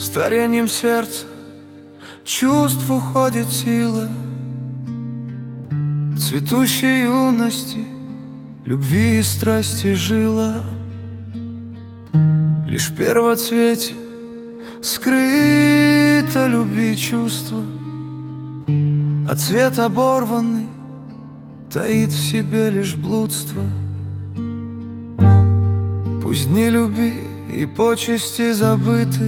Старением сердца чувств уходит сила, цветущей юности, любви и страсти жила. Лишь в первоцвете скрыто любви чувство, а цвет оборванный таит в себе лишь блудство. Пусть дни любви и почести забыты,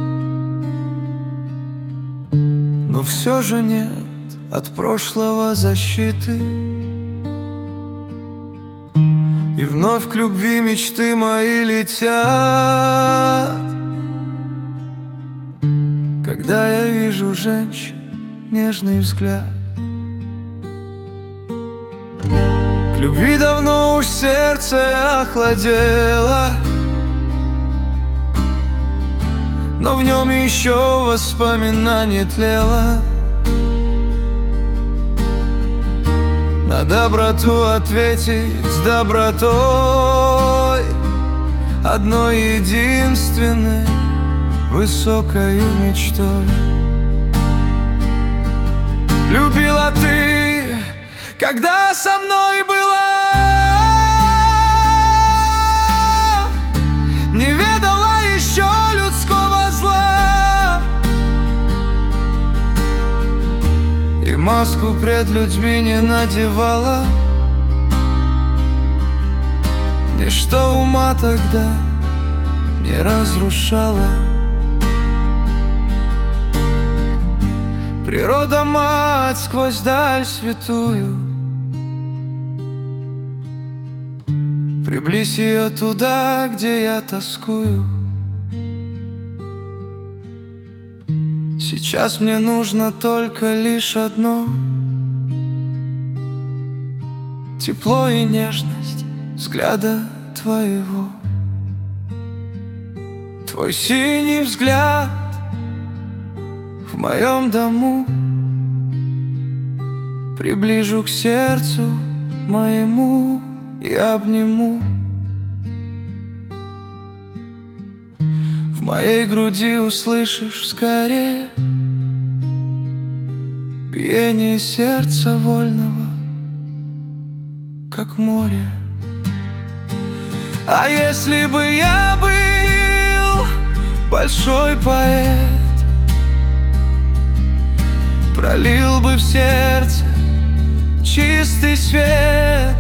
но все же нет от прошлого защиты. И вновь к любви мечты мои летят, когда я вижу женщин нежный взгляд. К любви давно уж сердце охладело, но в нем еще воспоминание тлело. На доброту ответить с добротой, одной единственной высокой мечтой. Любила ты, когда со мной была, не ведала еще людского зла, и маску пред людьми не надевала. Ничто ума тогда не разрушала. Природа мать сквозь даль святую, приблизь ее туда, где я тоскую. Сейчас мне нужно только лишь одно: тепло и нежность взгляда твоего. Твой синий взгляд в моем дому приближу к сердцу моему и обниму. В моей груди услышишь скорее биение сердца вольного, как море. А если бы я был большой поэт, пролил бы в сердце чистый свет.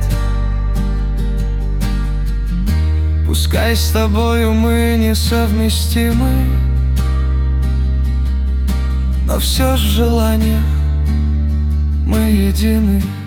Пускай с тобою мы несовместимы, но все же в желаниях мы едины.